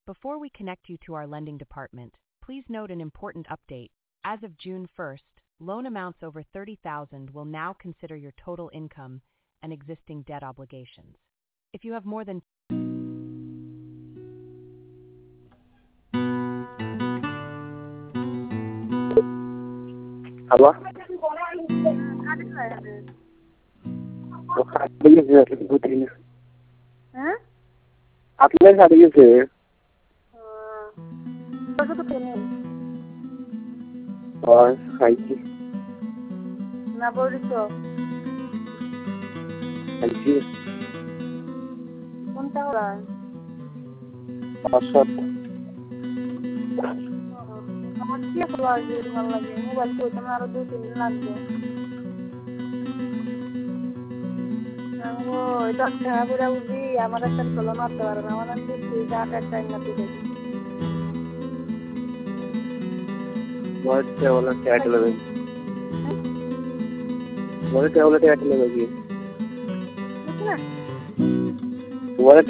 Before we connect you to our lending department, please note an important update. As of June 1st, loan amounts over $30,000 will now consider your total income and existing debt obligations. If you have more than Алло. আপনার সাথে গেছে খাইছি না বলিস খাইছি কোনটা ওরা অসৎ আমার কি লাগবে ভালো লাগে মোবাইল তো তোমার আরো 2-3 দিন লাগবে ও এটা খাবুরা উজি আমার একটা কল মারতে পারে না আমার দেখি ডাটা টাইম না দিতে बहुत वाला क्या लगे बहुत क्या वाला क्या लगेगी বুঝলা तुम्हारा